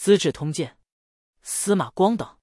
资治通鉴》、司马光等。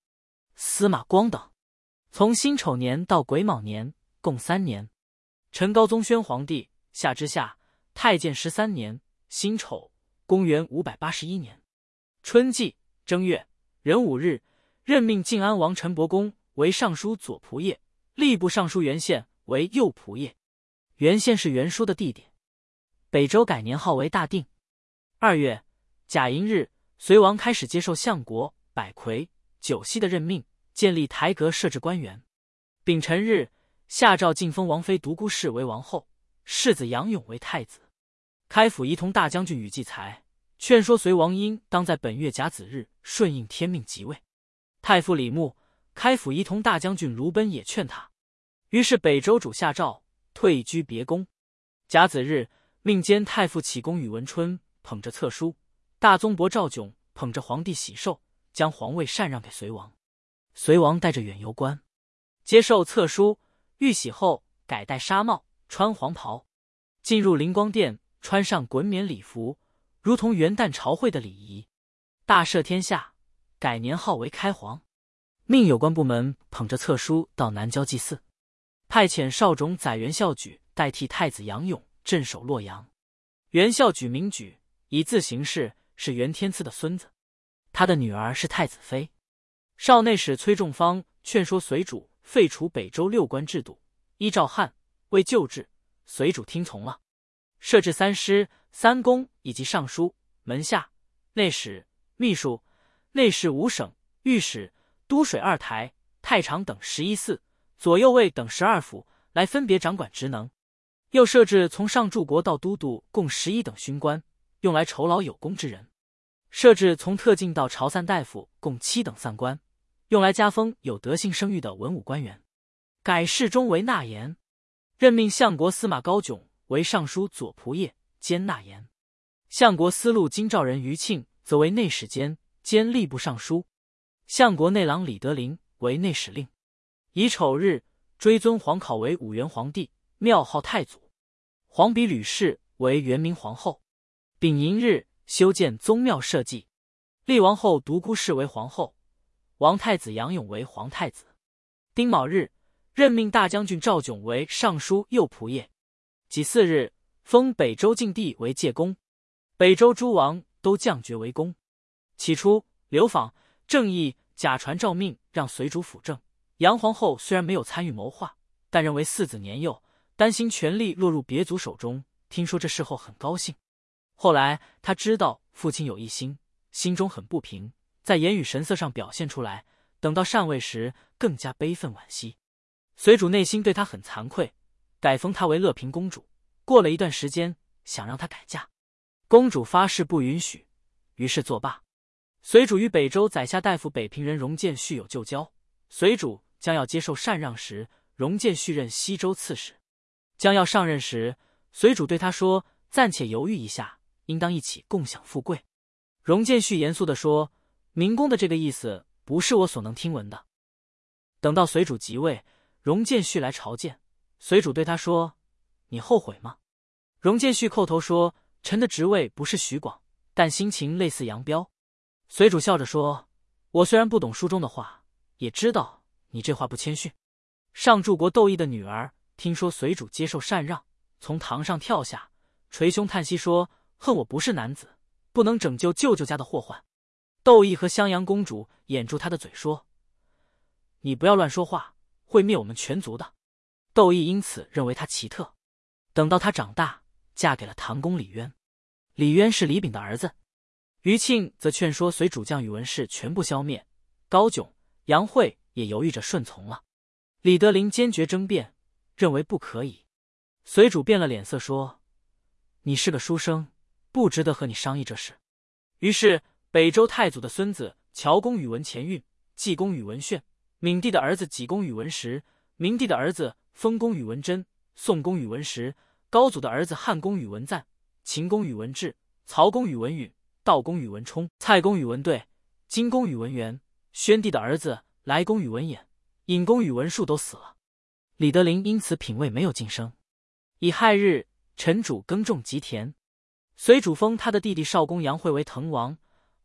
从辛丑年到癸卯年共3年。陈高宗宣皇帝夏之下，太监13年，辛丑，公元581年春季正月壬午日，任命晋安王陈伯公为尚书左仆射，吏部尚书袁宪为右仆射。袁宪是袁术的弟弟。北周改年号为大定。2月甲寅日，隋王开始接受相国、百魁、九锡的任命，建立台阁，设置官员。丙辰日，下诏晋封王妃独孤氏为王后，世子杨勇为太子。开府仪同大将军宇季才劝说隋王应当在本月甲子日顺应天命即位。太傅李牧、开府仪同大将军卢奔也劝他，于是北周主下诏退居别宫。甲子日，命监太傅启功宇文春捧着册书，大宗伯赵炯捧着皇帝玺绶，将皇位禅让给隋王。隋王带着远游官，接受册书，玉玺后改戴纱帽，穿黄袍，进入灵光殿，穿上衮冕礼服，如同元旦朝会的礼仪。大赦天下，改年号为开皇，命有关部门捧着册书到南郊祭祀，派遣少种宰袁孝举代替太子杨勇镇守洛阳。袁孝举名举，以字行事，是袁天赐的孙子，他的女儿是太子妃。少内史崔仲方劝说隋主废除北周6官制度，依照汉魏旧制，隋主听从了，设置3师、3公以及尚书、门下、内史、秘书、内侍5省、御史、都水2台、太常等11寺，左右卫等12府，来分别掌管职能。又设置从上柱国到都督共11等勋官，用来酬劳有功之人；设置从特进到朝散大夫共7等散官，用来加封有德性声誉的文武官员。改侍中为纳言，任命相国司马高炯为尚书左仆射兼纳言，相国司路京兆人余庆则为内史监兼吏部尚书，相国内郎李德林为内史令。乙丑日，追尊皇考为武元皇帝，庙号太祖。皇比吕氏为元明皇后。丙寅日，修建宗庙社稷，立王后独孤氏为皇后，王太子杨勇为皇太子。丁卯日，任命大将军赵炯为尚书右仆射。己巳日，封北周晋帝为介公，北周诸王都降爵为公。起初，刘访、郑义、贾传诏命让隋主辅政。杨皇后虽然没有参与谋划，但认为4子年幼，担心权力落入别族手中，听说这事后很高兴。后来他知道父亲有异心，心中很不平，在言语神色上表现出来，等到禅位时更加悲愤惋惜。隋主内心对他很惭愧，改封她为乐平公主。过了一段时间，想让她改嫁，公主发誓不允许，于是作罢。隋主与北周宰相大夫北平人荣建续有旧交，隋主将要接受禅让时，荣建续任西州刺史。将要上任时，隋主对他说，暂且犹豫一下，应当一起共享富贵。荣建续严肃地说，明公的这个意思不是我所能听闻的。等到隋主即位，荣建续来朝见，隋主对他说，你后悔吗？荣建续叩头说，臣的职位不是徐广，但心情类似杨彪。隋主笑着说，我虽然不懂书中的话，也知道你这话不谦逊。上柱国窦毅的女儿听说隋主接受禅让，从堂上跳下，捶胸叹息说，恨我不是男子，不能拯救舅舅家的祸患。窦毅和襄阳公主掩住他的嘴说，你不要乱说话，会灭我们全族的。窦毅因此认为他奇特。等到他长大，嫁给了唐公李渊。李渊是李炳的儿子。余庆则劝说隋主将宇文氏全部消灭，高炯、杨惠也犹豫着顺从了。李德林坚决争辩，认为不可以。隋主变了脸色说，你是个书生，不值得和你商议这事。于是北周太祖的孙子乔公宇文前运、季公宇文炫、闵帝的儿子己公宇文时、明帝的儿子封公宇文贞、宋公宇文时、高祖的儿子汉公宇文赞、秦公宇文智、曹公宇文允、道公宇文冲、蔡公宇文对、金公宇文元、宣帝的儿子来公宇文衍、尹公宇文术都死了。李德林因此品位没有晋升。乙亥日，陈主耕种吉田，隋主封他的弟弟少公杨惠为滕王，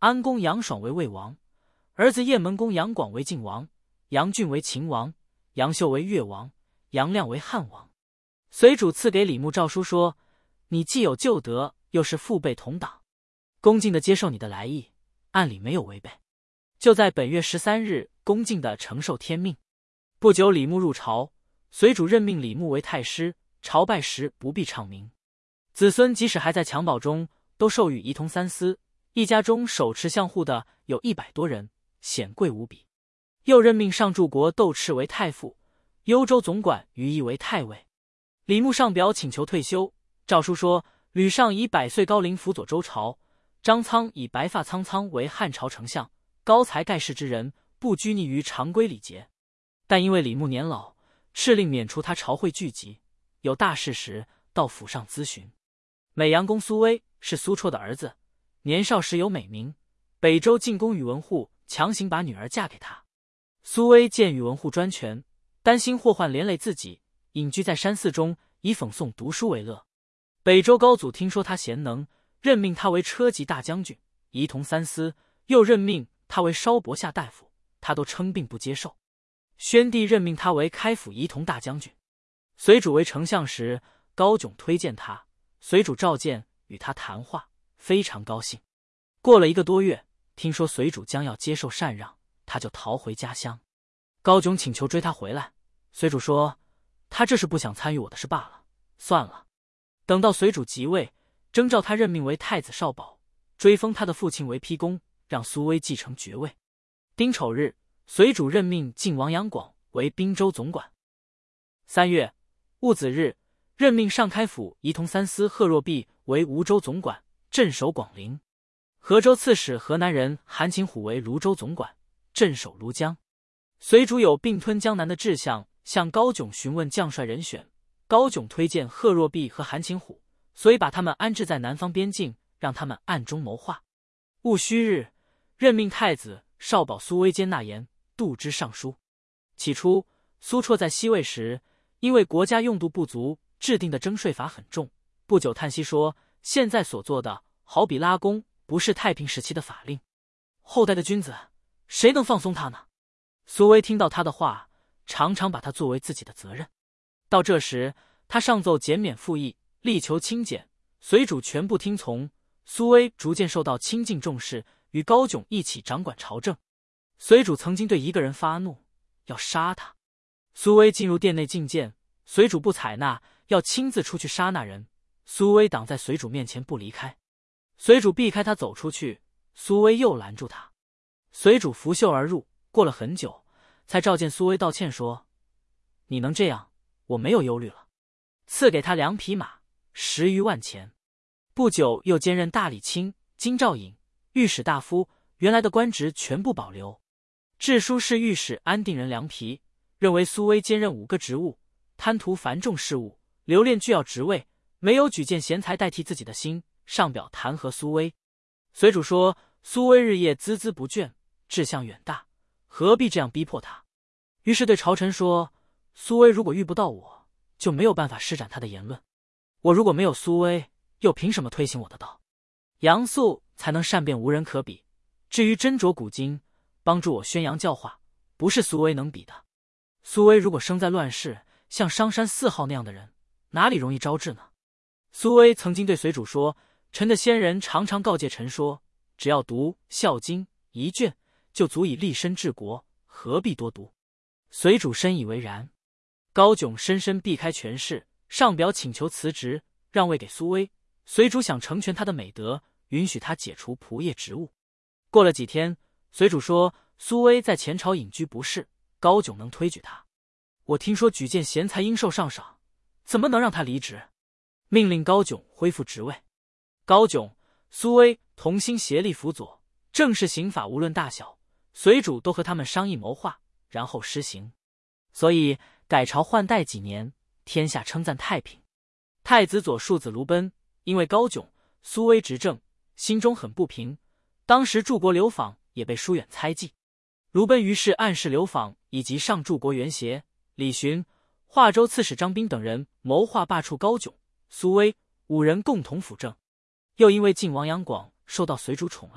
安公杨爽为魏王，儿子雁门公杨广为晋王，杨俊为秦王，杨秀为越王，杨亮为汉王。随主赐给李牧诏书说：你既有旧德，又是父辈同党，恭敬地接受你的来意，按理没有违背。就在本月13日，恭敬地承受天命。不久，李牧入朝，随主任命李牧为太师，朝拜时不必唱名。子孙即使还在襁褓中，都授予仪同三司。一家中手持相护的有100多人，显贵无比。又任命上柱国窦赤为太傅，幽州总管于毅为太尉。李牧上表请求退休，诏书说：吕尚以100岁高龄辅佐周朝，张苍以白发苍苍为汉朝丞相，高才盖世之人，不拘泥于常规礼节。但因为李牧年老，敕令免除他朝会聚集，有大事时到府上咨询。美阳公苏威是苏绰的儿子，年少时有美名，北周进攻宇文护，强行把女儿嫁给他。苏威见宇文护专权，担心祸患连累自己，隐居在山寺中，以讽诵读书为乐。北周高祖听说他贤能，任命他为车骑大将军，仪同三司，又任命他为稍伯下大夫，他都称病不接受。宣帝任命他为开府仪同大将军。随主为丞相时，高炯推荐他，随主召见，与他谈话，非常高兴。过了1个多月，听说随主将要接受禅让，他就逃回家乡。高炯请求追他回来，随主说：他这是不想参与我的事罢了，算了。等到随主即位，征召他任命为太子少保，追封他的父亲为丕公，让苏威继承爵位。丁丑日，随主任命晋王杨广为滨州总管。3月戊子日，任命上开府仪同三司贺若弼为梧州总管，镇守广陵。河州刺史河南人韩擒虎为泸州总管，镇守庐江。随主有并吞江南的志向，向高炯询问将帅人选。高炯推荐贺若弼和韩擒虎，所以把他们安置在南方边境，让他们暗中谋划。戊戌日，任命太子少保苏威兼纳言、度支尚书。起初，苏绰在西魏时，因为国家用度不足，制定的征税法很重。不久叹息说：现在所做的好比拉弓，不是太平时期的法令。后代的君子，谁能放松他呢？苏威听到他的话，常常把他作为自己的责任。到这时，他上奏减免赋役，力求轻减，随主全部听从。苏威逐渐受到亲近重视，与高炯一起掌管朝政。随主曾经对一个人发怒，要杀他。苏威进入殿内觐见，随主不采纳，要亲自出去杀那人。苏威挡在随主面前不离开，随主避开他走出去，苏威又拦住他。随主拂袖而入，过了很久，才召见苏威道歉说：你能这样，我没有忧虑了。赐给他2匹马，10余万钱。不久又兼任大理卿、京兆尹、御史大夫，原来的官职全部保留。治书侍御史安定人梁皮认为苏威兼任5个职务，贪图繁重事务，留恋巨要职位，没有举荐贤才代替自己的心，上表弹劾苏威。随主说：苏威日夜孜孜不倦，志向远大，何必这样逼迫他？于是对朝臣说：苏威如果遇不到我，就没有办法施展他的言论。我如果没有苏威，又凭什么推行我的道？杨素才能善辩无人可比，至于斟酌古今，帮助我宣扬教化，不是苏威能比的。苏威如果生在乱世，像商山4号那样的人，哪里容易招致呢？苏威曾经对随主说：臣的先人常常告诫臣说，只要读《孝经》1卷，就足以立身治国，何必多读？随主深以为然。高炯深深避开权势，上表请求辞职，让位给苏威。随主想成全他的美德，允许他解除仆射职务。过了几天，随主说苏威在前朝隐居不仕，高炯能推举他。我听说举荐贤才应受上赏，怎么能让他离职？命令高炯恢复职位。高炯、苏威同心协力辅佐，正式刑法无论大小，随主都和他们商议谋划，然后施行。所以改朝换代几年，天下称赞太平。太子左庶子卢奔因为高炯、苏威执政，心中很不平。当时柱国刘访也被疏远猜忌，卢奔于是暗示刘访以及上柱国元协、李寻、华州刺史张彬等人谋划罢黜高炯、苏威5人共同辅政。又因为晋王杨广受到随主宠爱，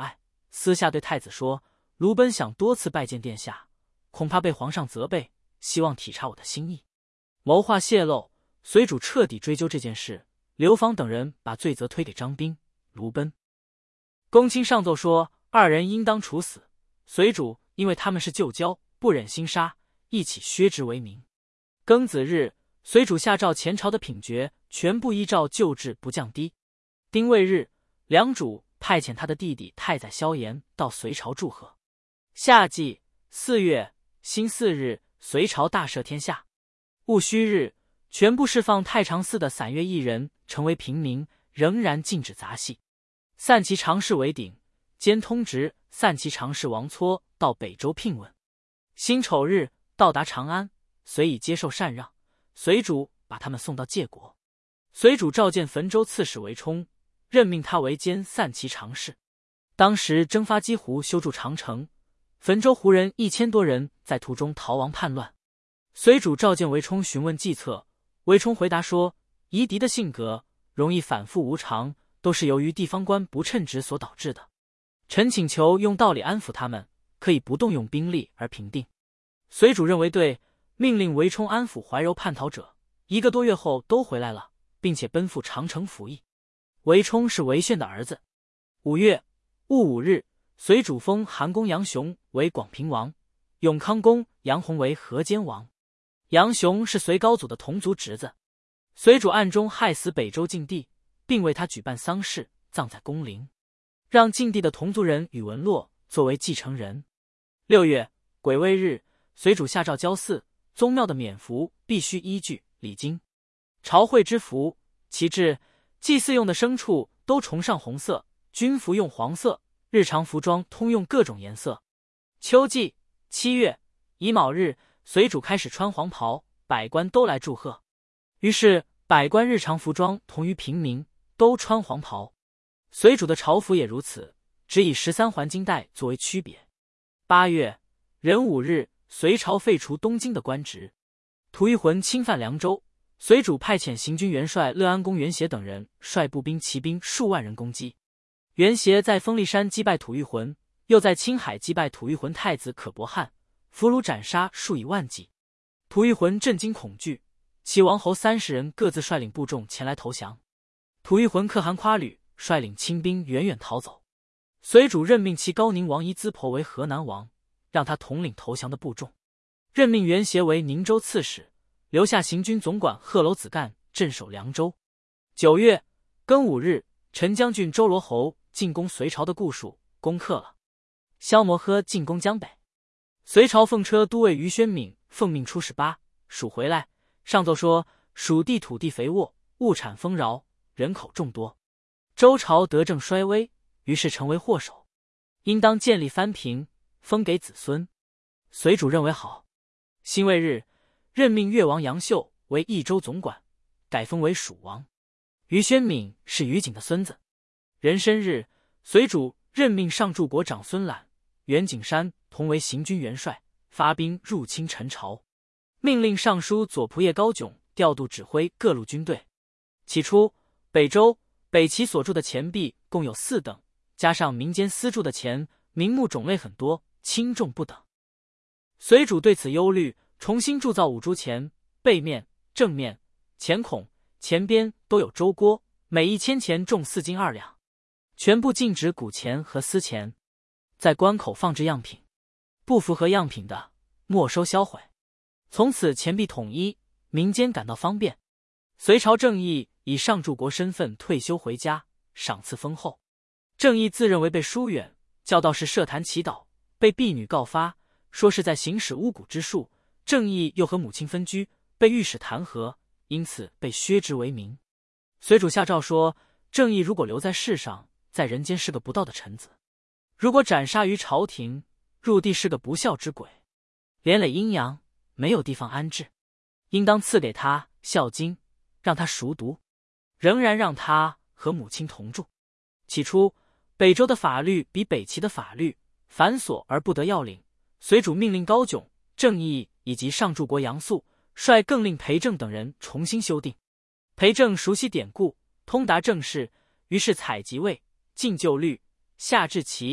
私下对太子说：“卢奔想多次拜见殿下，恐怕被皇上责备，希望体察我的心意。”谋划泄露，随主彻底追究这件事。刘芳等人把罪责推给张彬、卢奔。公卿上奏说，二人应当处死。随主因为他们是旧交，不忍心杀，一起削职为民。庚子日，随主下诏前朝的品爵全部依照旧制，不降低。丁未日，梁主派遣他的弟弟太宰萧衍到隋朝祝贺。夏季4月辛巳日，隋朝大赦天下。戊戌日，全部释放太常寺的散乐艺人，成为平民，仍然禁止杂戏。散骑常侍韦鼎兼通直散骑常侍王撮到北周聘问。辛丑日到达长安，遂已接受禅让，随主把他们送到界国。随主召见汾州刺史韦冲，任命他为兼散骑常侍。当时征发积胡修筑长城，汾州胡人1000多人在途中逃亡叛乱。随主召见韦冲询问计策，韦冲回答说，夷狄的性格容易反复无常，都是由于地方官不称职所导致的。臣请求用道理安抚他们，可以不动用兵力而平定。随主认为对，命令韦冲安抚怀柔叛逃者，1个多月后都回来了，并且奔赴长城服役。韦冲是韦铉的儿子。5月戊午日，随主封韩公杨雄为广平王，永康公杨弘为河间王。杨雄是隋高祖的同族侄子。随主暗中害死北周晋帝，并为他举办丧事，葬在宫陵，让晋帝的同族人宇文洛作为继承人。6月癸未日，随主下诏郊祀宗庙的冕服必须依据礼经、朝会之服，其制、祭祀用的牲畜都崇尚红色，军服用黄色，日常服装通用各种颜色。秋季7月乙卯日，随主开始穿黄袍，百官都来祝贺。于是百官日常服装同于平民，都穿黄袍。随主的朝服也如此，只以13环金带作为区别。8月壬午日，隋朝废除东京的官职。吐谷浑侵犯凉州，随主派遣行军元帅乐安公袁协等人率步兵骑兵数万人攻击。袁协在丰力山击败吐谷浑，又在青海击败吐谷浑太子可伯汗，俘虏斩杀数以万计。吐谷浑震惊恐惧，其王侯30人各自率领部众前来投降。吐谷浑可汗夸吕率领亲兵远远逃走。随主任命其高宁王伊兹婆为河南王，让他统领投降的部众。任命袁协为宁州刺史，留下行军总管贺楼子干镇守凉州。9月庚午日，陈将军周罗侯进攻隋朝的固属，攻克了。萧摩诃进攻江北。隋朝奉车都尉于宣敏奉命出使蜀回来，上奏说蜀地土地肥沃，物产丰饶，人口众多，周朝德政衰微，于是成为祸首，应当建立藩平，封给子孙。随主认为好。辛未日，任命越王杨秀为益州总管，改封为蜀王。于宣敏是于景的孙子。壬申日，随主任命上柱国长孙览、袁景山同为行军元帅，发兵入侵陈朝。命令尚书左仆射高炯调度指挥各路军队。起初，北周、北齐所铸的钱币共有4等，加上民间私铸的钱，名目种类很多，轻重不等。随主对此忧虑，重新铸造5铢钱，背面、正面、钱孔、钱边都有周郭，每1000钱重4斤2两，全部禁止古钱和私钱，在关口放置样品，不符合样品的没收销毁。从此钱币统一，民间感到方便。隋朝郑义以上柱国身份退休回家，赏赐丰厚。郑义自认为被疏远，教导士设坛祈祷，被婢女告发，说是在行使巫蛊之术。郑义又和母亲分居，被御史弹劾，因此被削职为民。随主下诏说，郑义如果留在世上，在人间是个不道的臣子；如果斩杀于朝廷，入地是个不孝之鬼，连累阴阳，没有地方安置，应当赐给他孝经，让他熟读，仍然让他和母亲同住。起初，北周的法律比北齐的法律繁琐而不得要领，随主命令高炯、郑义以及上柱国杨素率更令裴正等人重新修订。裴正熟悉典故，通达政事，于是采集魏、晋旧律，下至齐、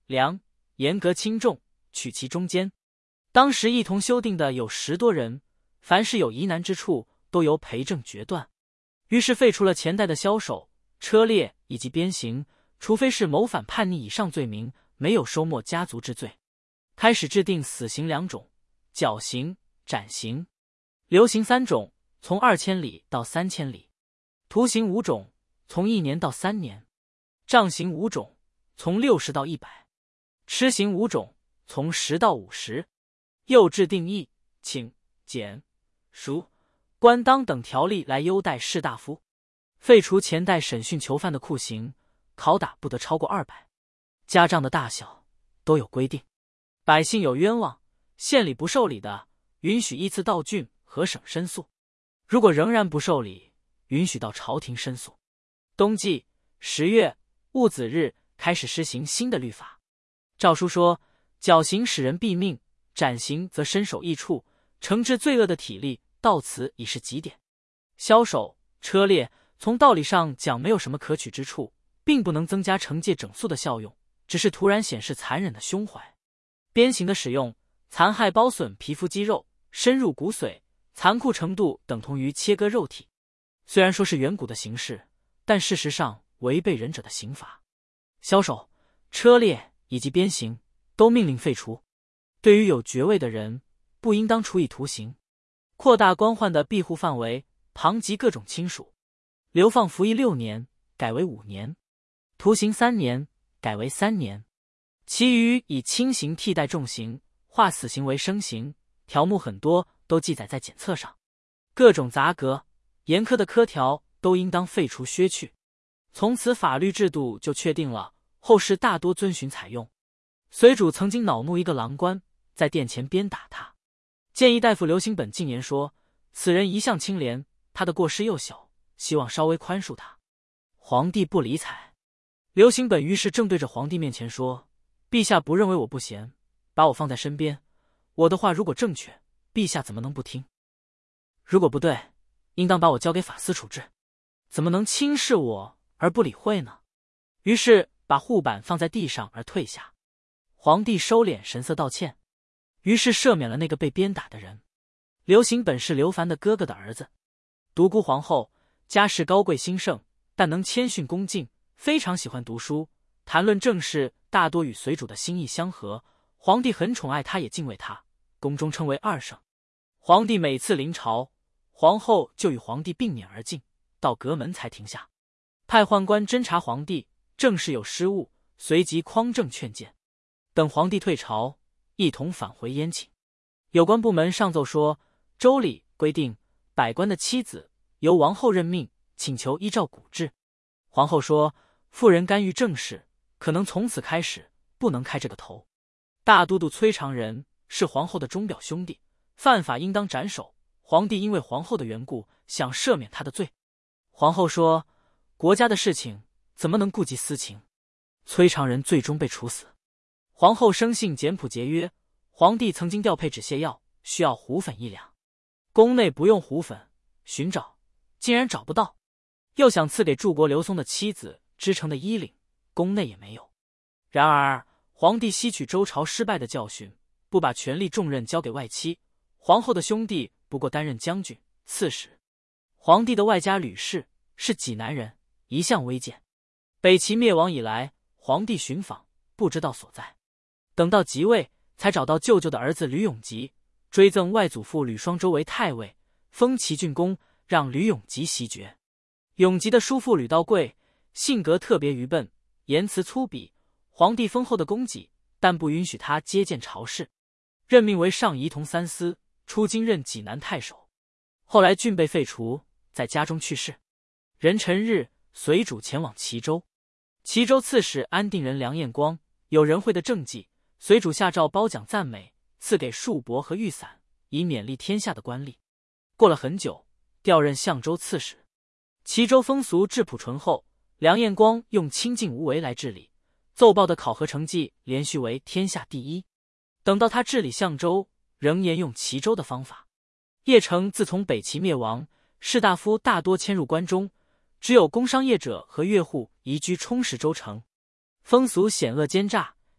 梁，严格轻重，取其中间。当时一同修订的有10多人，凡是有疑难之处，都由裴正决断。于是废除了前代的枭首、车裂以及鞭刑，除非是谋反叛逆以上罪名，没有收没家族之罪。开始制定死刑2种，绞刑、斩刑；流刑3种，从2000里到3000里；徒刑5种，从1年到3年；杖刑5种，从60到100；笞刑5种，从10到50。又制定役、请、检、赎、官当等条例来优待士大夫。废除前代审讯囚犯的酷刑，拷打不得超过200。家账的大小都有规定。百姓有冤枉，县里不受理的，允许依次到郡和省申诉。如果仍然不受理，允许到朝廷申诉。冬季10月戊子日开始施行新的律法。诏书说，绞刑使人毙命，斩刑则身首异处，惩治罪恶的体力到此已是极点。枭首、车裂从道理上讲没有什么可取之处，并不能增加惩戒整肃的效用，只是突然显示残忍的胸怀。鞭刑的使用，残害包损皮肤肌肉，深入骨髓，残酷程度等同于切割肉体。虽然说是远古的形式，但事实上违背仁者的刑罚。枭首、车裂以及鞭刑都命令废除。对于有爵位的人，不应当处以徒刑。扩大官宦的庇护范围，旁及各种亲属。流放服役6年，改为5年；徒刑3年，改为3年。其余以轻刑替代重刑，化死刑为生刑，条目很多都记载在检册上。各种杂格、严苛的科条都应当废除削去。从此法律制度就确定了，后世大多遵循采用。随主曾经恼怒一个郎官，在殿前鞭打他。谏议大夫刘兴本进言说，此人一向清廉，他的过失又小，希望稍微宽恕他。皇帝不理睬。刘兴本于是正对着皇帝面前说，陛下不认为我不贤，把我放在身边，我的话如果正确，陛下怎么能不听？如果不对，应当把我交给法司处置，怎么能轻视我而不理会呢？于是把护板放在地上而退下。皇帝收敛神色道歉，于是赦免了那个被鞭打的人。刘行本是刘凡的哥哥的儿子，独孤皇后，家世高贵兴盛，但能谦逊恭敬，非常喜欢读书，谈论政事大多与随主的心意相合。皇帝很宠爱他，也敬畏他，宫中称为二圣。皇帝每次临朝，皇后就与皇帝并辇而进，到阁门才停下。派宦官侦察皇帝，政事有失误，随即匡正劝谏。等皇帝退朝，一同返回燕寝。有关部门上奏说，周礼规定，百官的妻子由王后任命，请求依照古制。皇后说，妇人干预政事，可能从此开始不能开这个头。大都督崔长仁是皇后的钟表兄弟，犯法应当斩首。皇帝因为皇后的缘故，想赦免他的罪。皇后说，国家的事情怎么能顾及私情？崔长仁最终被处死。皇后生性简朴节约，皇帝曾经调配止泻药，需要胡粉1两，宫内不用胡粉，寻找竟然找不到。又想赐给柱国刘松的妻子织成的衣领，宫内也没有。然而皇帝吸取周朝失败的教训，不把权力重任交给外戚。皇后的兄弟不过担任将军、刺史。皇帝的外家吕氏是济南人，一向微贱。北齐灭亡以来，皇帝寻访不知道所在，等到即位，才找到舅舅的儿子吕永吉，追赠外祖父吕双周为太尉，封齐郡公，让吕永吉袭爵。永吉的叔父吕道贵性格特别愚笨，言辞粗鄙，皇帝封后的供给，但不允许他接见朝事，任命为上仪同三司，出京任济南太守。后来郡被废除，在家中去世。壬辰日，随主前往齐州。齐州刺史安定人梁彦光有仁惠的政绩，随主下诏褒奖赞美，赐给束帛和玉伞，以勉励天下的官吏。过了很久，调任相州刺史。齐州风俗质朴淳厚，梁彦光用清静无为来治理，奏报的考核成绩连续为天下第一。等到他治理相州，仍沿用齐州的方法。邺城自从北齐灭亡，士大夫大多迁入关中，只有工商业者和越户移居充实州城。风俗险恶奸诈，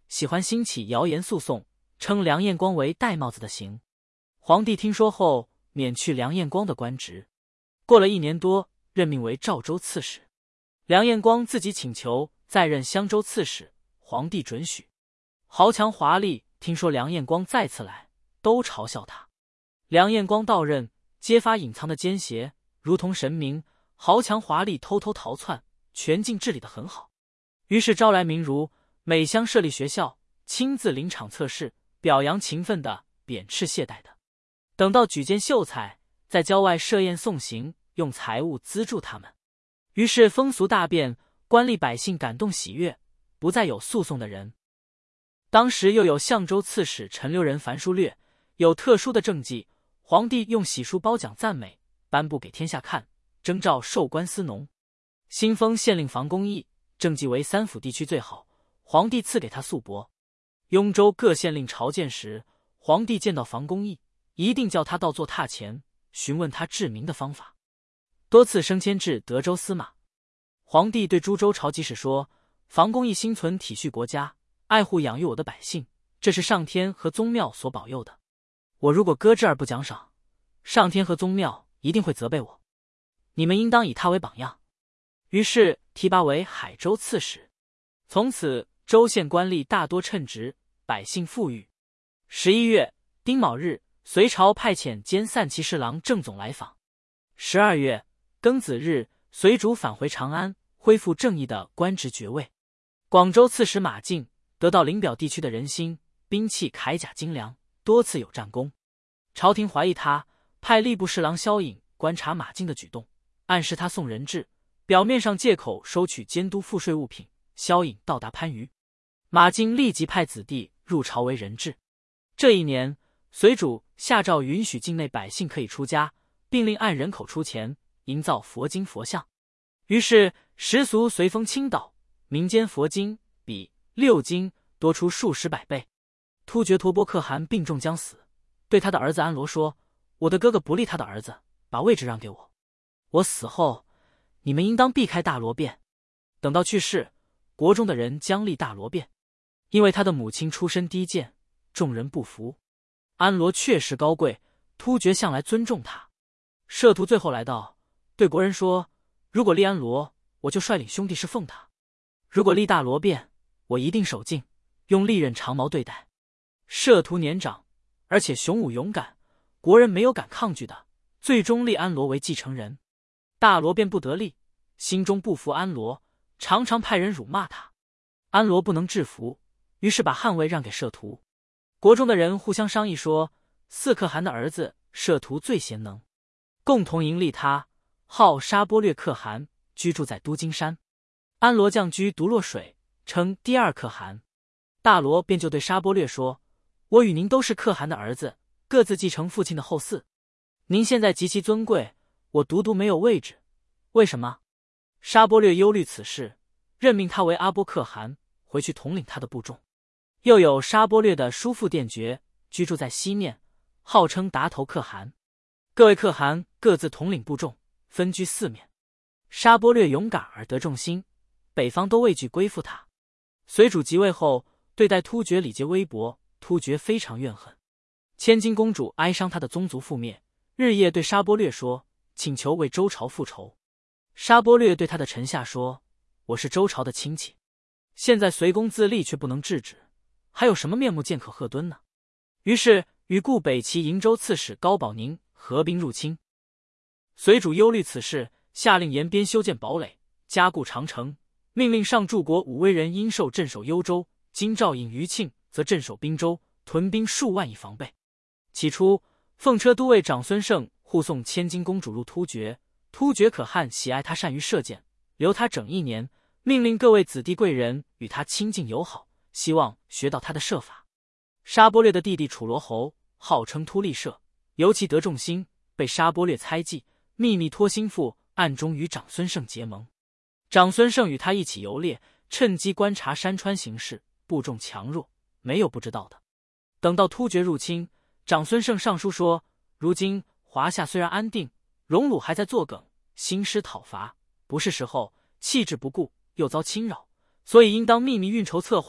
喜欢兴起谣言诉讼，称梁彦光为戴帽子的刑。皇帝听说后，免去梁彦光的官职。过了1年多，任命为赵州刺史。梁彦光自己请求再任襄州刺史，皇帝准许。豪强华丽听说梁彦光再次来，都嘲笑他。梁彦光到任，揭发隐藏的奸邪，如同神明。豪强华丽偷偷逃窜，全境治理得很好。于是招来民儒，每乡设立学校，亲自临场测试，表扬勤奋的，贬斥懈怠的。等到举荐秀才，在郊外设宴送行，用财物资助他们。于是风俗大变，官吏百姓感动喜悦，不再有诉讼的人。当时又有相州刺史陈留人樊书略，有特殊的政绩，皇帝用喜书褒奖赞美，颁布给天下看，征召授官司农。新封县令房公义，政绩为3府地区最好，皇帝赐给他素帛。雍州各县令朝见时，皇帝见到房公义，一定叫他到座榻前，询问他治民的方法。多次升迁至德州司马。皇帝对诸州朝集使说，房公义心存体恤国家，爱护养育我的百姓，这是上天和宗庙所保佑的。我如果搁置而不奖赏，上天和宗庙一定会责备我。你们应当以他为榜样。于是提拔为海州刺史。从此州县官吏大多称职，百姓富裕。11月丁卯日，隋朝派遣兼散骑侍郎郑总来访。12月庚子日，隋主返回长安，恢复正义的官职爵位。广州刺史马进得到临表地区的人心，兵器铠甲精良，多次有战功。朝廷怀疑他，派吏部侍郎萧颖观察马进的举动，暗示他送人质，表面上借口收取监督赋税物品。萧颖到达番禺，马进立即派子弟入朝为人质。这一年，隋主下诏允许境内百姓可以出家，并令按人口出钱营造佛经佛像。于是时俗随风倾倒，民间佛经比六经多出数十百倍。突厥吐蕃可汗病重将死，对他的儿子安罗说，我的哥哥不立他的儿子，把位置让给我。我死后，你们应当避开大罗变。等到去世，国中的人将立大罗变。因为他的母亲出身低贱，众人不服。安罗确实高贵，突厥向来尊重他。摄图最后来到，对国人说，如果立安罗，我就率领兄弟侍奉他；如果立大罗变，我一定守敬，用利刃长矛对待。摄图年长，而且雄武勇敢，国人没有敢抗拒的，最终立安罗为继承人。大罗变不得力，心中不服安罗，常常派人辱骂他。安罗不能制服，于是把汉位让给摄图。国中的人互相商议说，四可汗的儿子摄图最贤能，共同迎立他，号沙钵略可汗，居住在都金山。安罗降居独落水，称第二可汗。大罗便就对沙钵略说，我与您都是可汗的儿子，各自继承父亲的后嗣。您现在极其尊贵，我独独没有位置，为什么？沙钵略忧虑此事，任命他为阿波可汗，回去统领他的部众。又有沙钵略的叔父殿爵，居住在西面，号称达头可汗。各位可汗各自统领部众，分居四面。沙钵略勇敢而得众心，北方都畏惧归附他。隋主即位后，对待突厥礼节微薄，突厥非常怨恨。千金公主哀伤他的宗族覆灭，日夜对沙钵略说，请求为周朝复仇。沙钵略对他的臣下说，我是周朝的亲戚，现在隋公自立却不能制止，还有什么面目见可贺敦呢？于是与顾北齐营州刺史高保宁合兵入侵。隋主忧虑此事，下令沿边修建堡垒，加固长城，命令上柱国武威人殷寿镇守幽州，京兆尹余庆则镇守滨州，屯兵数万以防备。起初，奉车都尉长孙晟护送千金公主入突厥，突厥可汗喜爱他善于射箭，留他整1年，命令各位子弟贵人与他亲近友好，希望学到他的射法。沙钵略的弟弟楚罗侯号称突利射，尤其得众心，被沙钵略猜忌，秘密托心腹，暗中与长孙晟结盟。长孙晟与他一起游猎，趁机观察山川形势，部众强弱，没有不知道的。等到突厥入侵，长孙晟上书说，如今华夏虽然安定，荣辱还在作梗，兴师讨伐，不是时候，弃之不顾，又遭侵扰，所以应当秘密运筹策划，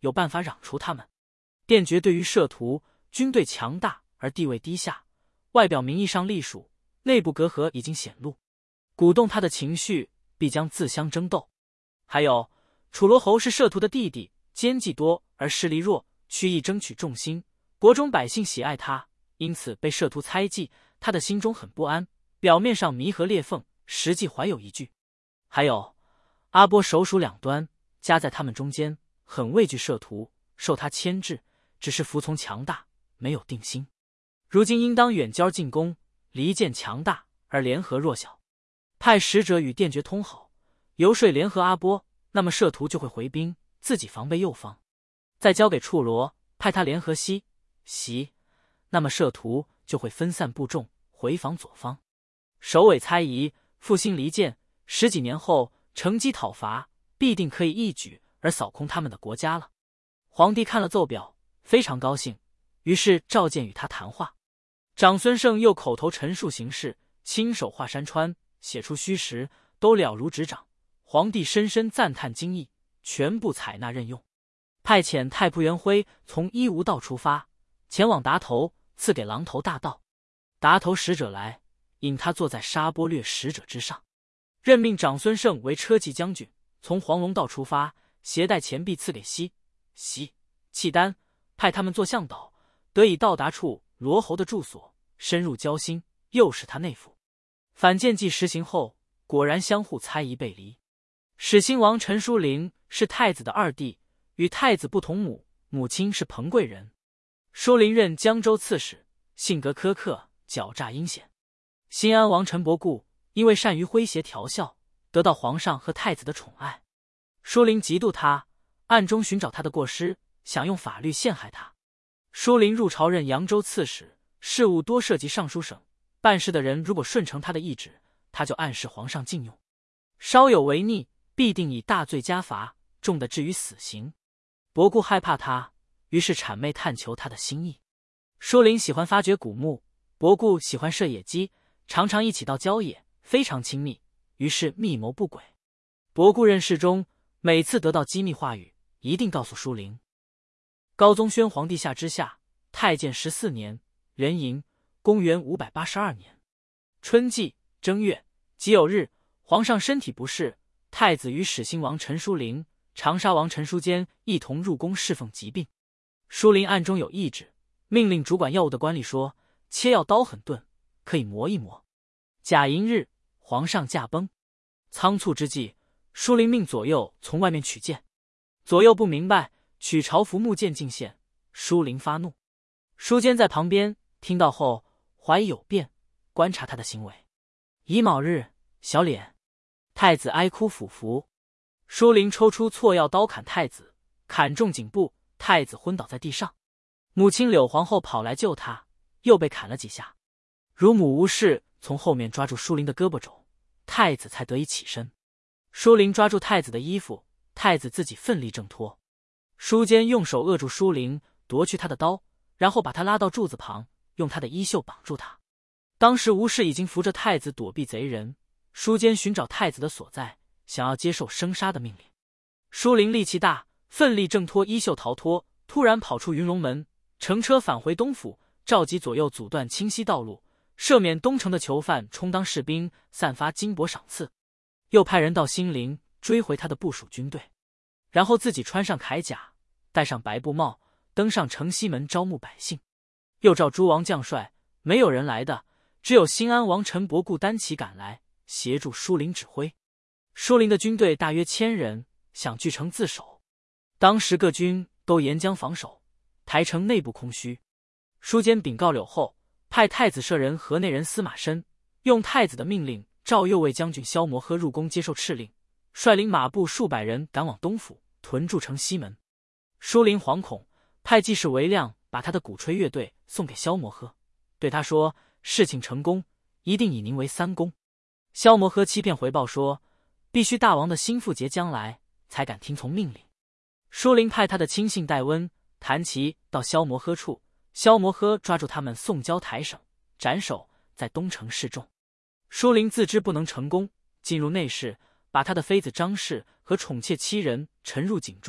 有办法攘除他们。殿觉对于摄图军队强大而地位低下，外表名义上隶属，内部隔阂已经显露，鼓动他的情绪必将自相争斗。还有楚罗侯是摄图的弟弟，奸计多而势力弱，曲意争取众心，国中百姓喜爱他，因此被摄图猜忌，他的心中很不安，表面上弥合裂缝，实际怀有疑惧。还有阿波手鼠两端，夹在他们中间，很畏惧摄图，受他牵制，只是服从强大，没有定心。如今应当远交进攻，离间强大而联合弱小，派使者与殿觉通好，游说联合阿波，那么摄图就会回兵，自己防备右方。再交给处罗，派他联合西，那么摄图就会分散部众，回防左方。首尾猜疑，复兴离间，10几年后乘机讨伐，必定可以一举而扫空他们的国家了。皇帝看了奏表，非常高兴，于是召见与他谈话。长孙晟又口头陈述形势，亲手画山川，写出虚实，都了如指掌。皇帝深深赞叹惊异，全部采纳任用。派遣太仆元辉从伊吾道出发，前往达头，赐给狼头大道。达头使者来，引他坐在沙钵略使者之上，任命长孙晟为车骑将军，从黄龙道出发，携带钱币赐给西、契丹，派他们做向导，得以到达处罗侯的住所，深入交心，诱使他内附。反间计实行后，果然相互猜疑背离。始兴王陈叔陵是太子的二弟，与太子不同母，母亲是彭贵人。叔陵任江州刺史，性格苛刻，狡诈阴险。新安王陈伯固因为善于诙谐调笑，得到皇上和太子的宠爱。叔陵嫉妒他，暗中寻找他的过失，想用法律陷害他。叔陵入朝任扬州刺史，事务多涉及尚书省，办事的人如果顺承他的意志，他就暗示皇上禁用，稍有违逆，必定以大罪加罚，重的至于死刑。伯固害怕他，于是谄媚探求他的心意。叔陵喜欢发掘古墓，伯固喜欢射野鸡，常常一起到郊野，非常亲密，于是密谋不轨。伯固任事中，每次得到机密话语，一定告诉叔陵。高宗宣皇帝下之下，太建14年，壬寅，公元582年春季正月，己酉日，皇上身体不适，太子与始兴王陈叔陵、长沙王陈叔坚一同入宫侍奉疾病。叔陵暗中有意志，命令主管药物的官吏说，切药刀很钝，可以磨一磨。甲寅日，皇上驾崩。仓促之际，叔陵命左右从外面取剑，左右不明白，取朝服木剑进献，叔陵发怒。叔坚在旁边听到后，怀疑有变，观察他的行为。乙卯日，小敛，太子哀哭俯伏，叔陵抽出错药刀砍太子，砍中颈部，太子昏倒在地上。母亲柳皇后跑来救他，又被砍了几下。乳母吴氏从后面抓住叔陵的胳膊肘，太子才得以起身。叔陵抓住太子的衣服，太子自己奋力挣脱。叔坚用手扼住叔陵，夺去他的刀，然后把他拉到柱子旁，用他的衣袖绑住他。当时吴氏已经扶着太子躲避贼人，叔坚寻找太子的所在，想要接受生杀的命令。叔陵力气大，奋力挣脱衣袖逃脱，突然跑出云龙门，乘车返回东府，召集左右阻断清溪道路，赦免东城的囚犯，充当士兵，散发金帛赏赐。又派人到兴陵追回他的部属军队，然后自己穿上铠甲，戴上白布帽，登上城西门招募百姓。又召诸王将帅，没有人来的，只有新安王陈伯固单骑赶来，协助叔陵指挥。叔陵的军队大约1000人，想据城自守。当时各军都沿江防守，台城内部空虚。叔坚禀告柳后，派太子舍人河内人司马申，用太子的命令召右卫将军萧摩诃入宫接受敕令，率领马步数百人赶往东府，屯驻城西门。叔陵惶恐，派记事韦亮把他的鼓吹乐队送给萧摩诃，对他说，事情成功，一定以您为三公。萧摩诃欺骗回报说，必须大王的心腹节将来，才敢听从命令。叔陵派他的亲信戴温弹骑到萧摩诃处，萧摩诃抓住他们送交台省，斩首，在东城示众。叔陵自知不能成功，进入内室，把他的妃子张氏和宠妾7人沉入井中，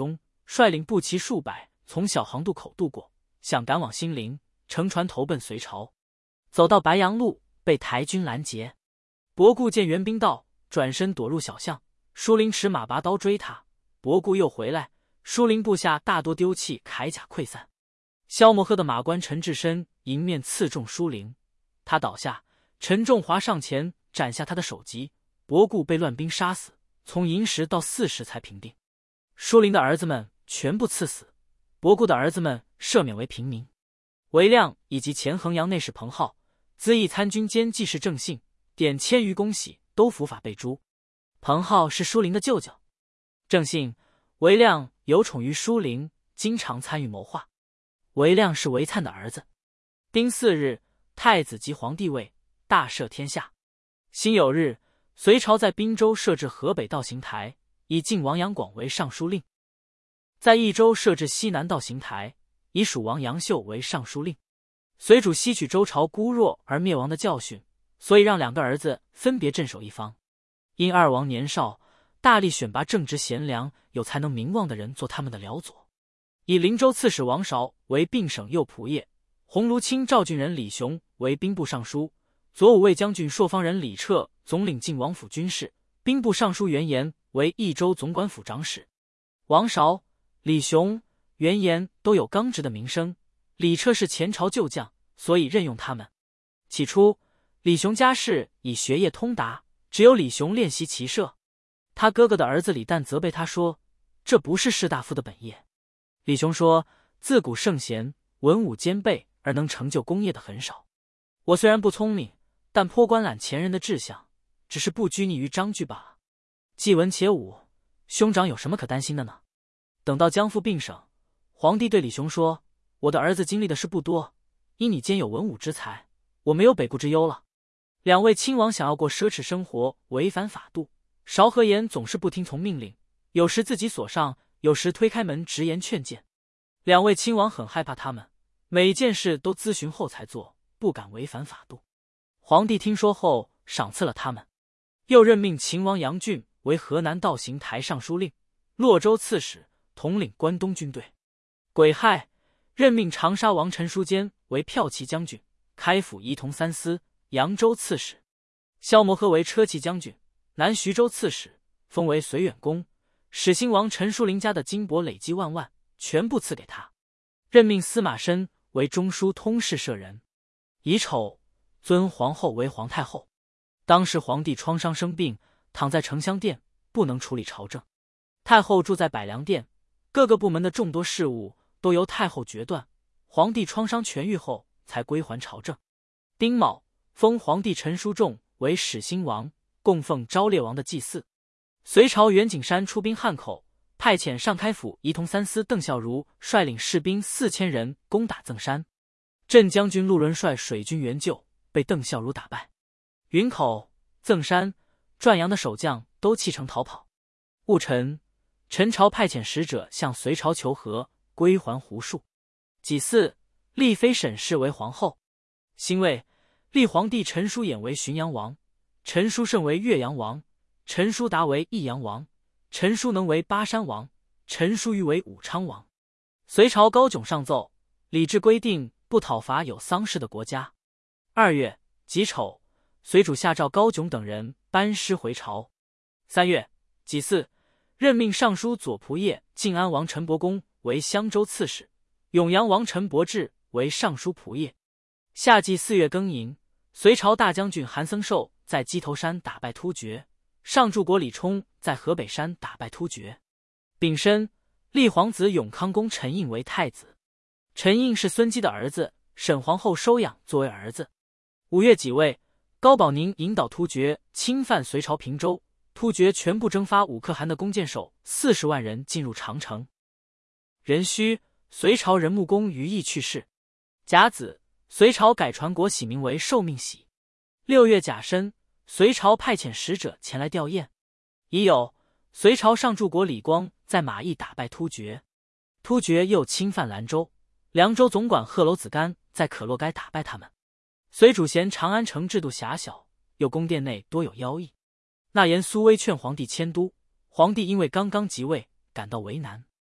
率领步骑数百从小航渡口渡过，想赶往兴陵，乘船投奔隋朝。走到白杨路，被台军拦截。博固见援兵到，转身躲入小巷。舒灵持马拔刀追他，博固又回来，舒灵部下大多丢弃铠甲溃散。萧摩诃的马官陈志深迎面刺中舒灵，他倒下，陈仲华上前斩下他的首级，博固被乱兵杀死，从寅时到巳时才平定。舒灵的儿子们全部赐死，博固的儿子们赦免为平民。韦亮以及前衡阳内史彭浩、资议参军兼记事正信、典1000余公喜都伏法被诛。彭浩是舒灵的舅舅，正信、韦亮有宠于舒灵，经常参与谋划。韦亮是韦粲的儿子。丁巳日，太子即皇帝位，大赦天下。辛酉日，隋朝在滨州设置河北道行台，以晋王杨广为尚书令；在益州设置西南道行台，以蜀王杨秀为尚书令。隋主吸取周朝孤弱而灭亡的教训，所以让2个儿子分别镇守一方。因二王年少，大力选拔正直贤良、有才能名望的人做他们的辽左，以灵州刺史王韶为并省右仆射，鸿胪卿赵郡人李雄为兵部尚书，左武卫将军朔方人李彻总领晋王府军事，兵部尚书袁岩为益州总管府长史。王韶、李雄、袁岩都有刚直的名声，李彻是前朝旧将，所以任用他们。起初，李雄家世以学业通达，只有李雄练习骑射。他哥哥的儿子李旦责备他说：“这不是士大夫的本业。”李雄说：“自古圣贤，文武兼备而能成就功业的很少。我虽然不聪明，但颇观览前人的志向，只是不拘泥于章句罢了。既文且武，兄长有什么可担心的呢？”等到将复并省，皇帝对李雄说：“我的儿子经历的事不多，因你兼有文武之才，我没有北顾之忧了。2位亲王想要过奢侈生活，违反法度，韶和言总是不听从命令，有时自己锁上，有时推开门直言劝谏。2位亲王很害怕他们，每件事都咨询后才做，不敢违反法度。皇帝听说后，赏赐了他们，又任命秦王杨俊为河南道行台尚书令、洛州刺史，统领关东军队。癸亥，任命长沙王陈叔坚为骠骑将军、开府仪同三司、扬州刺史，萧摩诃为车骑将军、南徐州刺史，封为绥远公。始兴王陈叔陵家的金帛累积万万，全部赐给他。任命司马申为中书通事舍人。乙丑，尊皇后为皇太后。当时皇帝创伤生病，躺在承香殿，不能处理朝政。太后住在百良殿，各个部门的众多事务都由太后决断。皇帝创伤痊愈后，才归还朝政。丁卯，封皇帝陈叔仲为始兴王，供奉昭烈王的祭祀。隋朝袁景山出兵汉口，派遣上开府仪同三司邓孝孺率领士兵4000人攻打赠山。镇将军陆伦率水军援救，被邓孝孺打败。云口、赠山、转阳的守将都弃城逃跑。戊辰，陈朝派遣使者向隋朝求和，归还胡数。己巳，立妃沈氏为皇后。辛未，立皇帝陈叔衍为浔阳王，陈叔胜为岳阳王，陈叔达为益阳王，陈叔能为巴山王，陈叔虞为武昌王。隋朝高炯上奏，礼制规定不讨伐有丧事的国家。2月己丑，隋主下诏高炯等人班师回朝。3月己巳，任命尚书左仆射晋安王陈伯公为襄州刺史，永阳王陈伯志为尚书仆射。夏季4月庚寅，隋朝大将军韩僧寿在鸡头山打败突厥，上柱国李冲在河北山打败突厥。丙申，立皇子永康公陈印为太子。陈印是孙基的儿子，沈皇后收养作为儿子。5月己未，高保宁引导突厥侵犯隋朝平州，突厥全部征发武可汗的弓箭手40万人进入长城。壬戌，隋朝仁穆公于毅去世。甲子，隋朝改传国玺名为受命玺。6月甲申，隋朝派遣使者前来吊唁。乙酉，隋朝上柱国李光在马邑打败突厥，突厥又侵犯兰州，凉州总管贺楼子干在可洛该打败他们。隋主嫌长安城制度狭小，又宫殿内多有妖异，那言苏威劝皇帝迁都，皇帝因为刚刚即位，感到为难。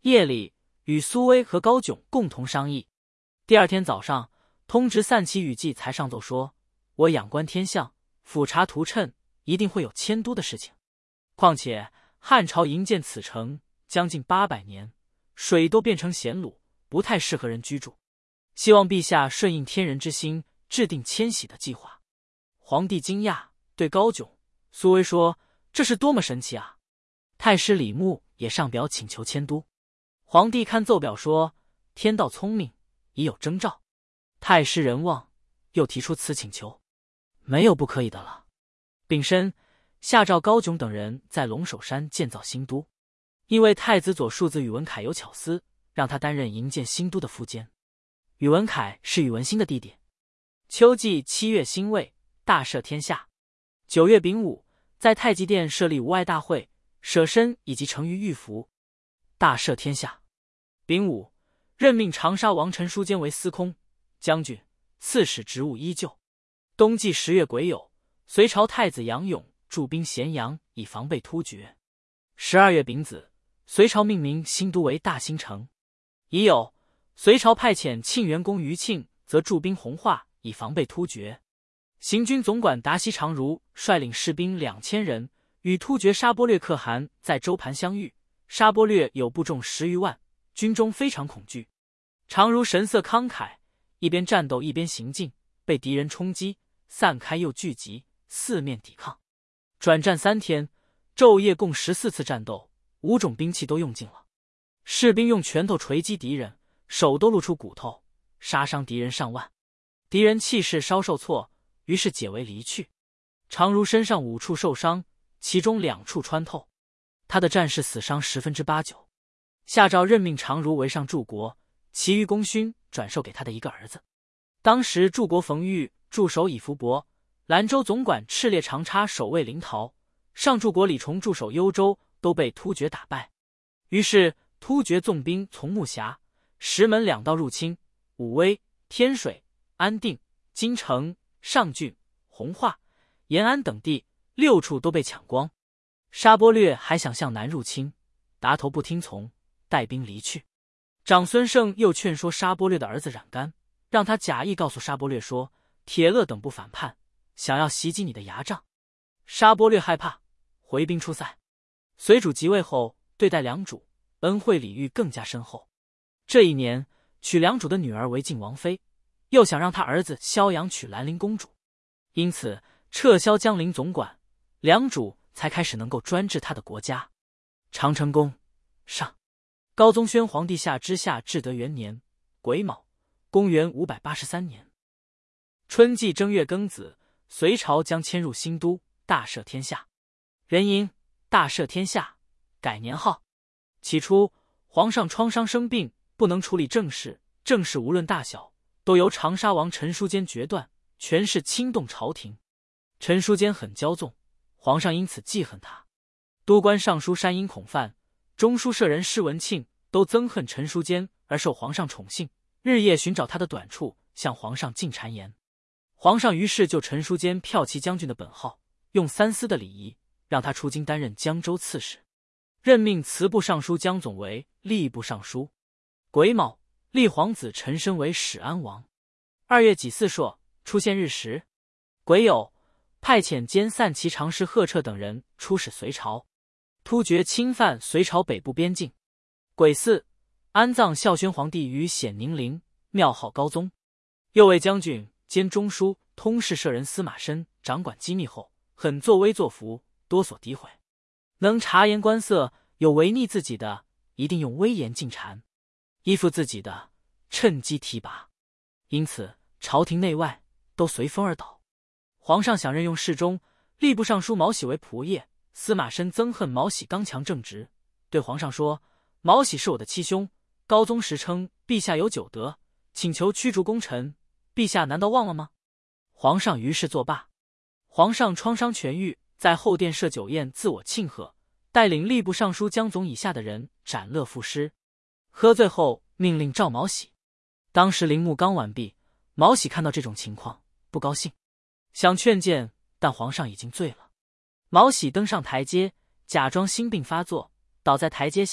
夜里与苏威和高炯共同商议。第二天早上，通直散骑宇季才上奏说：我仰观天象，俯察图谶，一定会有迁都的事情。况且汉朝营建此城将近800年，水都变成咸卤，不太适合人居住。希望陛下顺应天人之心，制定迁徙的计划。皇帝惊讶，对高炯、苏威说：这是多么神奇啊！太师李牧也上表请求迁都。皇帝看奏表说：天道聪明，已有征兆。太师仁望，又提出此请求，没有不可以的了。丙申，下诏高炯等人在龙首山建造新都，因为太子左庶子宇文恺有巧思，让他担任营建新都的副监。宇文恺是宇文新的弟弟。秋季7月辛未，大赦天下。9月丙午，在太极殿设立无碍大会，舍身以及成于玉符，大赦天下。丙午，任命长沙王陈叔坚为司空、将军、刺史职务依旧。冬季10月癸酉，隋朝太子杨勇驻兵咸阳，以防备突厥。12月丙子，隋朝命名新都为大兴城。乙酉，隋朝派遣庆元公于庆则驻兵弘化，以防备突厥。行军总管达西常如率领士兵2000人，与突厥沙钵略可汗在周盘相遇。沙钵略有部众10余万，军中非常恐惧。常如神色慷慨，一边战斗一边行进，被敌人冲击，散开又聚集，四面抵抗。转战3天，昼夜共14次战斗，5种兵器都用尽了。士兵用拳头锤击敌人，手都露出骨头，杀伤敌人上万。敌人气势稍受挫，于是解围离去。常如身上5处受伤，其中2处穿透，他的战士死伤9%。下诏任命常如为上柱国，其余功勋转授给他的一个儿子。当时柱国冯玉驻守以伏伯，兰州总管赤烈长叉守卫临洮，上柱国李崇驻守幽州，都被突厥打败。于是突厥纵兵从木峡、石门2道入侵，武威、天水、安定、金城、上郡、弘化、延安等地6处都被抢光。沙钵略还想向南入侵，达头不听从，带兵离去。长孙晟又劝说沙钵略的儿子冉干，让他假意告诉沙钵略说，铁勒等部反叛，想要袭击你的牙帐。沙钵略害怕，回兵出塞。隋主即位后，对待良主恩惠礼遇更加深厚。这一年，娶良主的女儿为晋王妃，又想让他儿子萧阳娶兰陵公主，因此撤销江陵总管，良主才开始能够专治他的国家。长成宫上，高宗宣皇帝下之下至德元年癸卯，公元583年春季正月庚子，隋朝将迁入新都，大赦天下。人因大赦天下，改年号。起初，皇上创伤生病，不能处理政事，政事无论大小，都由长沙王陈叔坚决断，权势轻动朝廷。陈叔坚很骄纵，皇上因此记恨他。都官尚书山阴孔范、中书舍人施文庆都憎恨陈叔坚，而受皇上宠幸，日夜寻找他的短处，向皇上进谗言。皇上于是就陈叔坚骠骑将军的本号，用3司的礼仪，让他出京担任江州刺史，任命祠部尚书江总为吏部尚书。癸卯，立皇子陈申为始安王。2月己巳朔，出现日食。癸酉，派遣兼散骑常侍贺彻等人出使隋朝。突厥侵犯隋朝北部边境。癸巳，安葬孝宣皇帝于显宁陵，庙号高宗。右卫将军兼中书通事舍人司马申掌管机密后，很作威作福，多所诋毁。能察言观色，有违逆自己的，一定用威严进谗；依附自己的，趁机提拔。因此朝廷内外都随风而倒。皇上想任用侍中、吏部尚书毛喜为仆射，司马申憎恨毛喜刚强正直，对皇上说：毛喜是我的七兄，高宗时称陛下有9德，请求驱逐功臣，陛下难道忘了吗？皇上于是作罢。皇上创伤痊愈，在后殿设酒宴自我庆贺，带领吏部尚书江总以下的人展乐赋诗。喝醉后命令召毛喜。当时陵墓刚完毕，毛喜看到这种情况，不高兴，想劝谏，但皇上已经醉了。毛喜登上台阶，假装心病发作，倒在台阶下，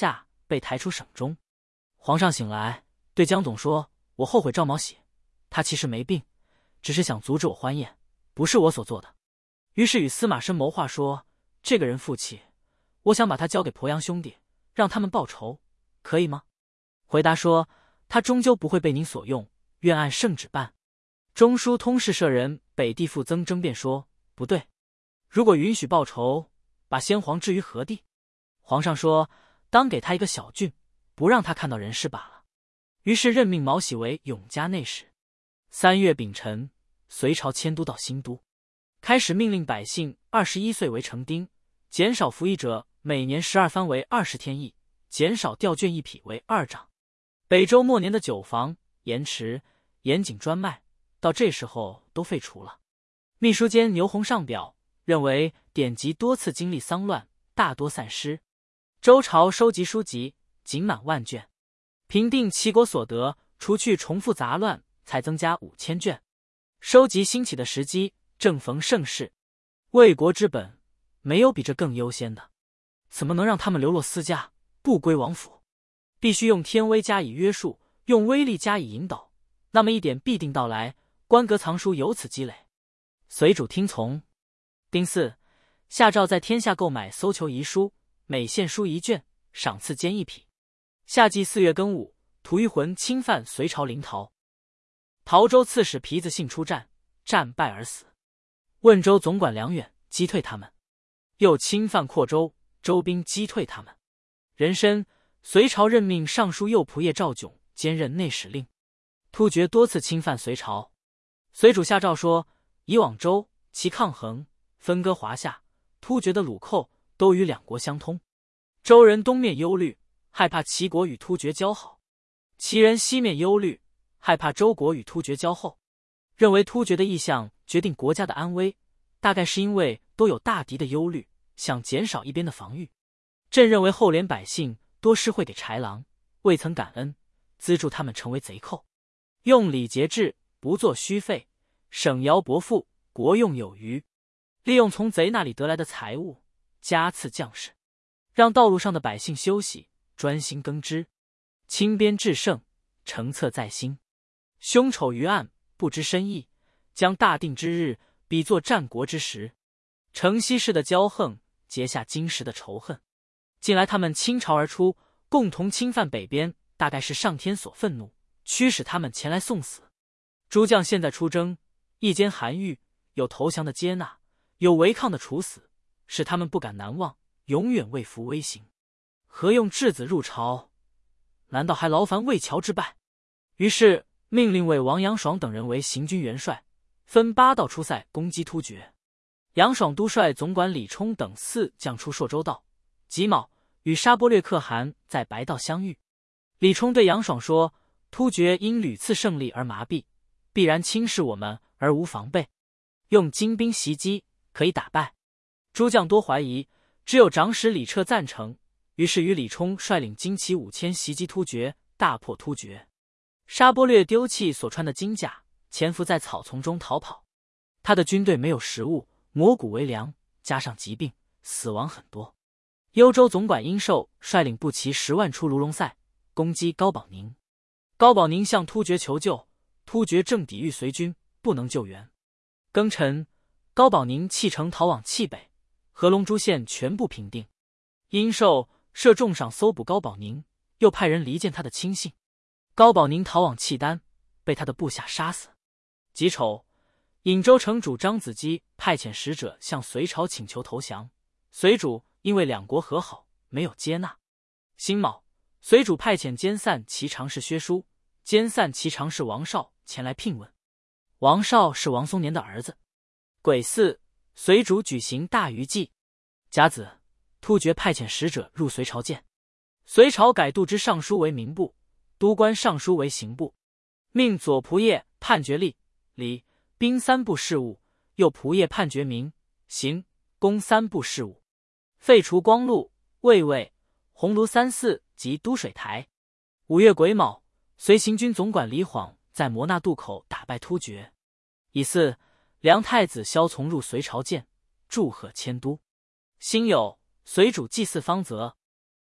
被抬出省中。皇上醒来，对江总说：“我后悔赵毛喜，他其实没病，只是想阻止我欢宴，不是我所做的。”于是与司马申谋划说：“这个人负气，我想把他交给鄱阳兄弟，让他们报仇，可以吗？”回答说：“他终究不会被您所用，愿按圣旨办。”中书通事舍人北地傅曾争辩说：“不对，如果允许报仇，把先皇置于何地？”皇上说：“当给他一个小郡，不让他看到人世罢了。”于是任命毛喜为永嘉内史。3月丙辰，隋朝迁都到新都，开始命令百姓21岁为成丁，减少服役者每年12番为20天役，减少调卷1匹为2丈。北周末年的酒坊、盐池、盐井专卖，到这时候都废除了。秘书监牛弘上表认为典籍多次经历丧乱，大多散失。周朝收集书籍仅满万卷，平定齐国所得，除去重复杂乱，才增加5000卷。收集兴起的时机正逢盛世，为国之本，没有比这更优先的。怎么能让他们流落私家，不归王府？必须用天威加以约束，用威力加以引导，那么一点必定到来，官阁藏书由此积累。隋主听从。丁巳，下诏在天下购买搜求遗书，每献书1卷，赏赐监1匹。夏季4月庚午，吐谷浑侵犯隋朝临洮，陶州刺史皮子信出战，战败而死。汶州总管梁远击退他们，又侵犯扩州，州兵击退他们。壬申，隋朝任命尚书右仆射赵炯兼任内史令。突厥多次侵犯隋朝，隋主下诏说：以往州其抗衡，分割华夏，突厥的虏寇都与两国相通。周人东面忧虑，害怕齐国与突厥交好；齐人西面忧虑，害怕周国与突厥交厚。认为突厥的意向决定国家的安危，大概是因为都有大敌的忧虑，想减少一边的防御。朕认为后连百姓多施惠给豺狼，未曾感恩，资助他们成为贼寇。用礼节制，不做虚费，省徭薄赋，国用有余。利用从贼那里得来的财物，加赐将士，让道路上的百姓休息，专心耕织。清边制胜，成策在心。凶丑于暗，不知深意，将大定之日比作战国之时。承袭式的骄横，结下今时的仇恨。近来他们倾巢而出，共同侵犯北边，大概是上天所愤怒，驱使他们前来送死。诸将现在出征，一间韩愈，有投降的接纳，有违抗的处死，使他们不敢难忘，永远未服微行。何用质子入朝？难道还劳烦魏乔之败？于是命令为王杨爽等人为行军元帅，分8道出塞攻击突厥。杨爽督率总管李冲等4将出朔州道，己卯与沙钵略可汗在白道相遇。李冲对杨爽说：突厥因屡次胜利而麻痹，必然轻视我们而无防备，用精兵袭击可以打败。诸将多怀疑，只有长史李彻赞成，于是与李冲率领精骑5000袭击突厥，大破突厥。沙钵略丢弃所穿的金甲，潜伏在草丛中逃跑。他的军队没有食物，磨谷为粮，加上疾病，死亡很多。幽州总管殷寿率领步骑10万出卢龙塞，攻击高保宁。高保宁向突厥求救，突厥正抵御隋军，不能救援。庚辰，高保宁弃城逃往契北，合龙珠县全部平定。殷寿设重赏搜捕高保宁，又派人离间他的亲信。高保宁逃往契丹，被他的部下杀死。己丑，颍州城主张子基派遣使者向隋朝请求投降，隋主因为两国和好，没有接纳。辛卯，隋主派遣监散骑常侍薛书、监散骑常侍王绍前来聘问。王绍是王松年的儿子。癸巳，隋主举行大鱼祭。甲子，突厥派遣使者入隋朝见。隋朝改度支尚书为民部，都官尚书为刑部，命左仆射判决吏、礼、兵3部事务，右仆射判决民、刑、工3部事务。废除光禄、卫尉、鸿胪3司及都水台。5月癸卯，隋行军总管李晃在摩纳渡口打败突厥。乙巳，梁太子萧从入隋朝见，祝贺迁都。辛酉，隋主祭祀方泽。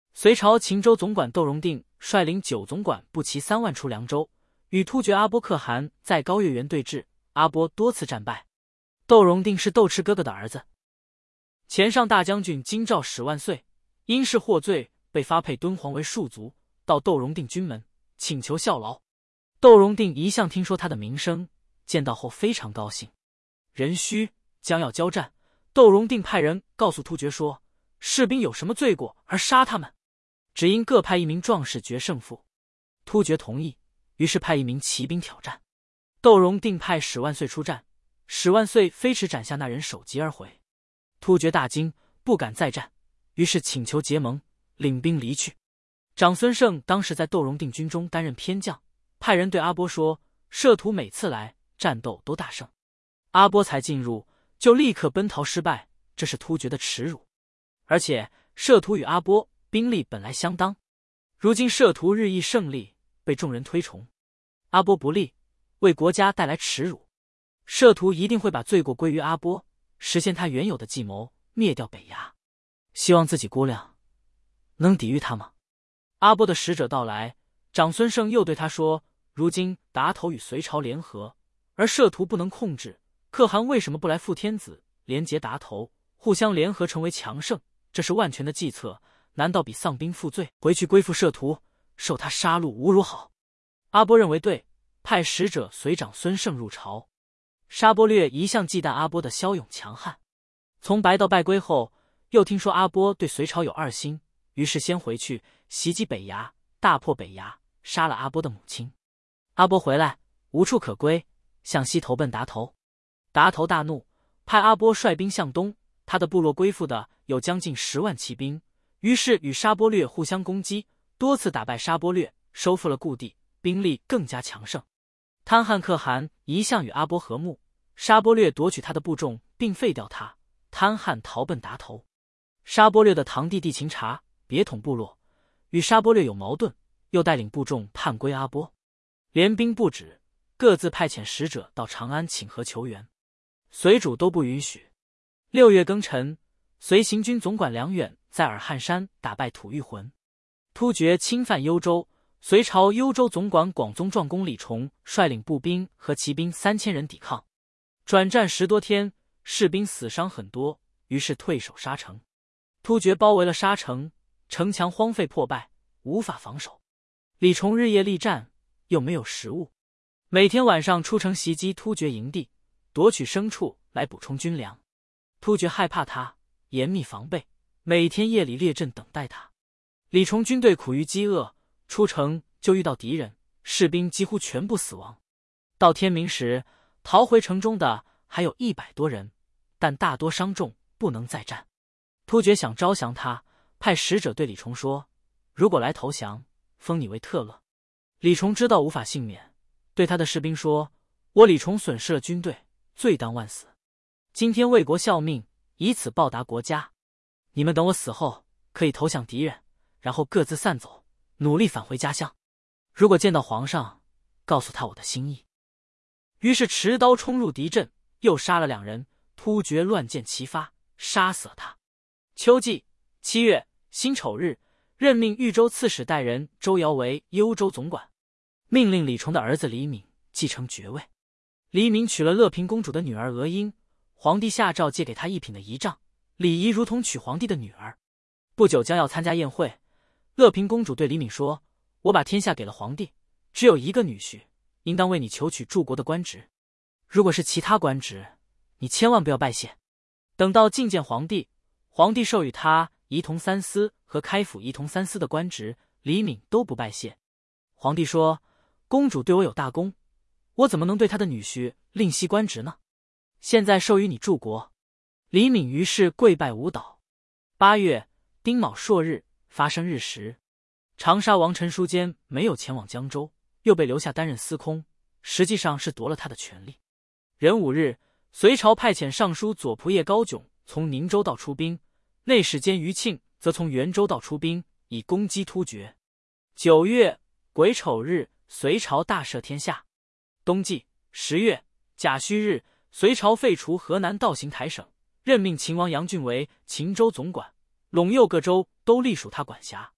隋朝秦州总管窦荣定率领9总管步骑3万出凉州，与突厥阿波可汗在高月原对峙，阿波多次战败。窦荣定是窦赤哥哥的儿子。前上大将军京兆史万岁因事获罪，被发配敦煌为戍卒，到窦荣定军门请求效劳。窦荣定一向听说他的名声，见到后非常高兴。壬戌将要交战，窦荣定派人告诉突厥说，士兵有什么罪过而杀他们，只因各派1名壮士决胜负。突厥同意，于是派1名骑兵挑战。窦荣定派史万岁出战，史万岁飞驰斩下那人，首级而回。突厥大惊，不敢再战，于是请求结盟，领兵离去。长孙晟当时在窦荣定军中担任偏将，派人对阿波说，摄图每次来战斗都大胜，阿波才进入就立刻奔逃失败，这是突厥的耻辱。而且摄图与阿波兵力本来相当，如今摄图日益胜利，被众人推崇，阿波不利，为国家带来耻辱。摄图一定会把罪过归于阿波，实现他原有的计谋，灭掉北牙。希望自己姑娘能抵御他吗？阿波的使者到来，长孙晟又对他说，如今达头与隋朝联合，而摄图不能控制，可汗为什么不来负天子，联结达头，互相联合成为强盛？这是万全的计策，难道比丧兵负罪，回去归附摄图，受他杀戮侮辱好？阿波认为对，派使者随长孙晟入朝。沙钵略一向忌惮阿波的骁勇强悍，从白道败归后，又听说阿波对隋朝有2心，于是先回去袭击北牙，大破北牙，杀了阿波的母亲。阿波回来无处可归，向西投奔达头。达头大怒，派阿波率兵向东，他的部落归附的有将近10万骑兵，于是与沙钵略互相攻击，多次打败沙钵略，收复了故地，兵力更加强盛。贪汗可汗一向与阿波和睦，沙钵略夺取他的部众并废掉他，贪汗逃奔达头。沙钵略的堂弟弟秦察别统部落，与沙钵略有矛盾，又带领部众叛归阿波。联兵不止，各自派遣使者到长安请和求援，隋主都不允许。6月庚辰，隋行军总管梁远在尔汉山打败吐谷浑，突厥侵犯幽州。隋朝幽州总管广宗壮公李崇率领步兵和骑兵3000人抵抗，转战10多天，士兵死伤很多，于是退守沙城。突厥包围了沙城，城墙荒废破败，无法防守。李崇日夜力战，又没有食物，每天晚上出城袭击突厥营地，夺取牲畜来补充军粮。突厥害怕他，严密防备，每天夜里列阵等待他。李崇军队苦于饥饿，出城就遇到敌人，士兵几乎全部死亡。到天明时，逃回城中的还有100多人，但大多伤重，不能再战。突厥想招降他，派使者对李崇说，如果来投降，封你为特勒。李崇知道无法幸免，对他的士兵说，我李崇损失了军队，罪当万死，今天为国效命，以此报答国家。你们等我死后，可以投降敌人，然后各自散走，努力返回家乡。如果见到皇上，告诉他我的心意。于是持刀冲入敌阵，又杀了2人，突厥乱箭齐发，杀死了他。秋季7月辛丑日，任命豫州刺史代人周尧为幽州总管，命令李崇的儿子李敏继承爵位。李敏娶了乐平公主的女儿娥英，皇帝下诏借给他1品的仪仗，礼仪如同娶皇帝的女儿。不久将要参加宴会，乐平公主对李敏说，我把天下给了皇帝，只有1个女婿，应当为你求取柱国的官职，如果是其他官职，你千万不要拜谢。等到觐见皇帝，皇帝授予他仪同三司和开府仪同三司的官职，李敏都不拜谢。皇帝说，公主对我有大功，我怎么能对她的女婿另惜官职呢？现在授予你柱国。李敏于是跪拜舞蹈。8月丁卯朔日，发生日食，长沙王陈叔坚没有前往江州，又被留下担任司空，实际上是夺了他的权力。壬午日，隋朝派遣尚书左仆射高炯从宁州道出兵，内史监余庆则从元州道出兵，以攻击突厥。9月癸丑日，隋朝大赦天下。冬季10月甲戌日，隋朝废除河南道行台省，任命秦王杨俊为秦州总管，陇右各州都隶属他管辖。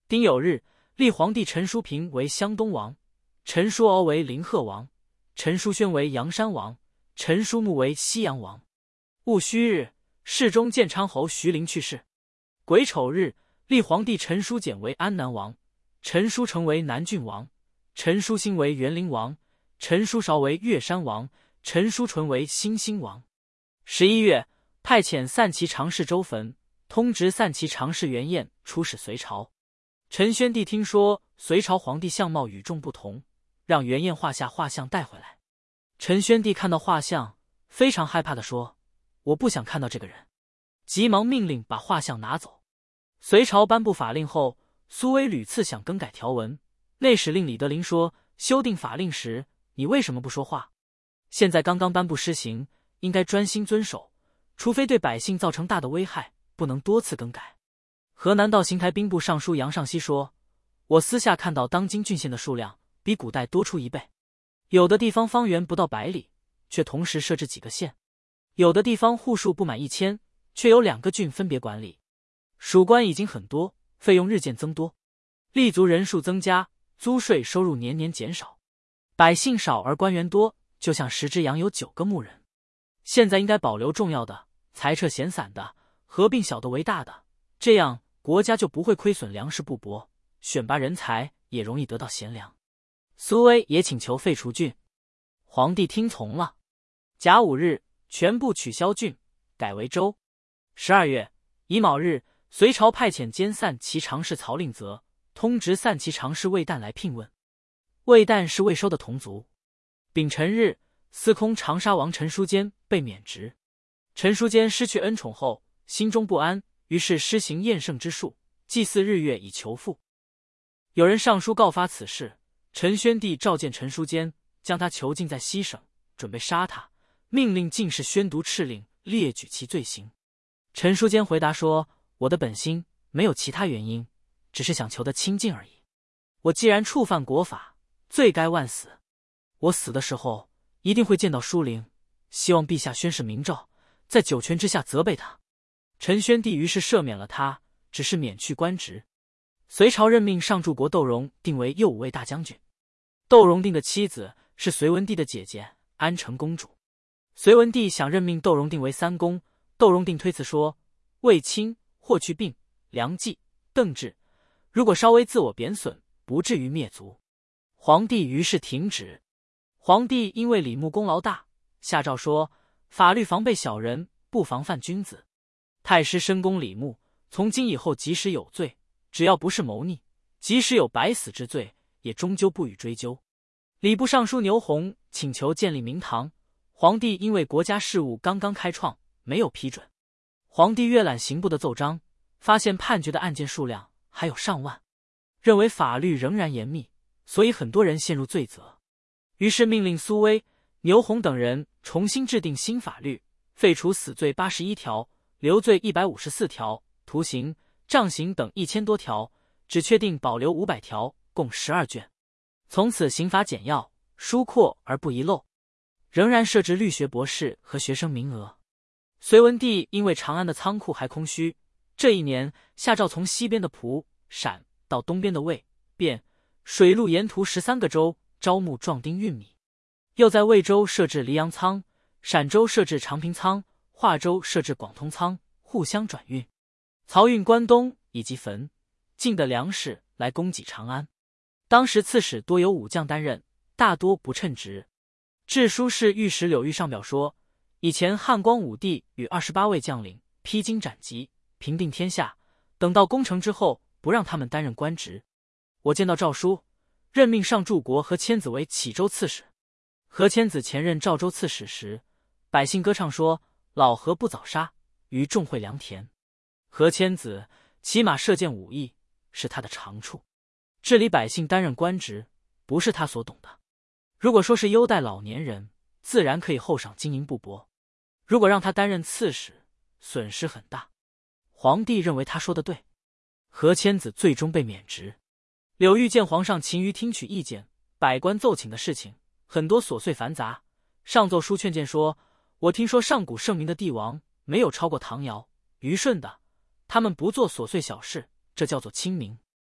丁酉日，立皇帝陈叔平为湘东王，陈叔敖为临贺王，陈叔宣为阳山王，陈叔穆为西阳王。戊戌日，世宗建昌侯徐陵去世。癸丑日，立皇帝陈叔简为安南王，陈叔成为南郡王，陈叔兴为园陵王，陈叔韶为岳山王，陈叔纯为新兴王。11月，派遣散骑常侍周汾、通直散骑常侍袁彦出使隋朝。陈宣帝听说隋朝皇帝相貌与众不同，让袁彦画下画像带回来。陈宣帝看到画像，非常害怕地说：“我不想看到这个人。”急忙命令把画像拿走。隋朝颁布法令后，苏威屡次想更改条文，内史令李德林说：“修订法令时，你为什么不说话？现在刚刚颁布施行，应该专心遵守，除非对百姓造成大的危害，不能多次更改。”河南道邢台兵部尚书杨尚锡说：“我私下看到当今郡县的数量比古代多出1倍，有的地方方圆不到100里，却同时设置几个县；有的地方户数不满1000，却有2个郡分别管理。属官已经很多，费用日渐增多，吏族人数增加，租税收入年年减少，百姓少而官员多，就像10只羊有9个牧人。现在应该保留重要的，裁撤闲散的，合并小的为大的，这样国家就不会亏损粮食布帛，选拔人才也容易得到贤良。”苏威也请求废除郡，皇帝听从了。甲午日，全部取消郡，改为州。12月，乙卯日，隋朝派遣兼散骑常侍曹令泽、通直散骑常侍魏旦来聘问。魏旦是魏收的同族。丙辰日，司空长沙王陈叔坚被免职。陈叔坚失去恩宠后，心中不安，于是施行厌胜之术，祭祀日月以求复。有人上书告发此事，陈宣帝召见陈叔坚，将他囚禁在西省，准备杀他，命令进士宣读敕令，列举其罪行。陈叔坚回答说：“我的本心没有其他原因，只是想求得清净而已。我既然触犯国法，罪该万死。我死的时候一定会见到书灵，希望陛下宣示明诏，在九泉之下责备他。”陈宣帝于是赦免了他，只是免去官职。隋朝任命上柱国窦融定为右武卫大将军。窦融定的妻子是隋文帝的姐姐安成公主。隋文帝想任命窦融定为三公，窦融定推辞说：“卫青、霍去病、梁冀、邓志，如果稍微自我贬损，不至于灭族。”皇帝于是停止。皇帝因为李牧功劳大，下诏说：“法律防备小人，不防范君子。太师深宫李牧，从今以后即使有罪，只要不是谋逆，即使有百死之罪，也终究不予追究。”礼部尚书牛弘请求建立明堂，皇帝因为国家事务刚刚开创，没有批准。皇帝阅览刑部的奏章，发现判决的案件数量还有上万，认为法律仍然严密，所以很多人陷入罪责。于是命令苏威、牛弘等人重新制定新法律，废除死罪81条，留罪154条，徒刑、杖刑等1000多条，只确定保留500条，共12卷。从此刑罚简要、疏阔而不遗漏，仍然设置律学博士和学生名额。隋文帝因为长安的仓库还空虚，这一年下诏从西边的蒲、陕到东边的魏、汴、水陆沿途13个州招募壮丁运米，又在魏州设置黎阳仓，陕州设置长平仓，华州设置广通仓，互相转运，漕运关东以及汾、晋的粮食来供给长安。当时刺史多由武将担任，大多不称职。治书侍御史柳玉上表说，以前汉光武帝与28位将领披荆斩棘，平定天下，等到攻城之后，不让他们担任官职。我见到诏书，任命上柱国和千子为启州刺史。何千子前任赵州刺史时，百姓歌唱说：“老何不早杀，于众会良田。”何千子骑马射箭武艺是他的长处，治理百姓担任官职不是他所懂的。如果说是优待老年人，自然可以厚赏经营布帛；如果让他担任刺史，损失很大。皇帝认为他说的对，何千子最终被免职。柳玉见皇上勤于听取意见，百官奏请的事情很多琐碎繁杂，上奏书劝谏说：“我听说上古圣明的帝王没有超过唐尧、虞舜的，他们不做琐碎小事，这叫做清明。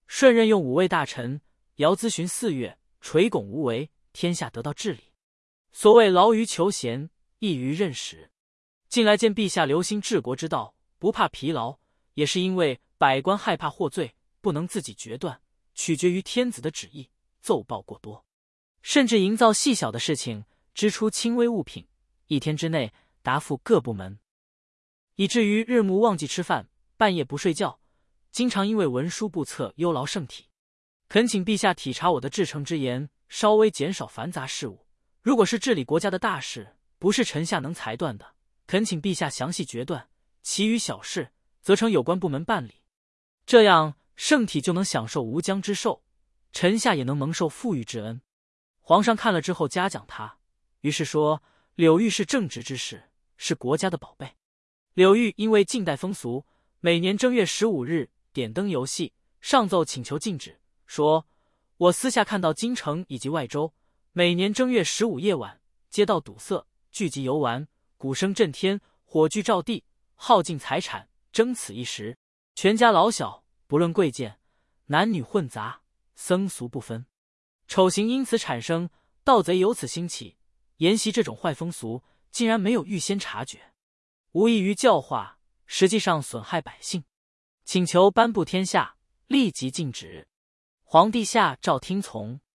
顺任用5位大臣，遥咨询4月，垂拱无为，天下得到治理。所谓劳于求贤，易于任时。近来见陛下留心治国之道，不怕疲劳，也是因为百官害怕获罪，不能自己决断，取决于天子的旨意，奏报过多，甚至营造细小的事情，支出轻微物品，1天之内答复各部门，以至于日暮忘记吃饭，半夜不睡觉，经常因为文书不测忧劳圣体。恳请陛下体察我的至诚之言，稍微减少繁杂事务。如果是治理国家的大事，不是臣下能裁断的，恳请陛下详细决断，其余小事则成有关部门办理。这样圣体就能享受无疆之寿，臣下也能蒙受富裕之恩。皇上看了之后嘉奖他，于是说柳玉是正直之士，是国家的宝贝。柳玉因为近代风俗，每年正月15日点灯游戏，上奏请求禁止，说我私下看到京城以及外州，每年正月15夜晚，街道堵塞，聚集游玩，鼓声震天，火炬照地，耗尽财产，争此一时，全家老小不论贵贱，男女混杂，僧俗不分，丑行因此产生，盗贼由此兴起，沿袭这种坏风俗，竟然没有预先察觉，无异于教化，实际上损害百姓，请求颁布天下，立即禁止。皇帝下诏听从。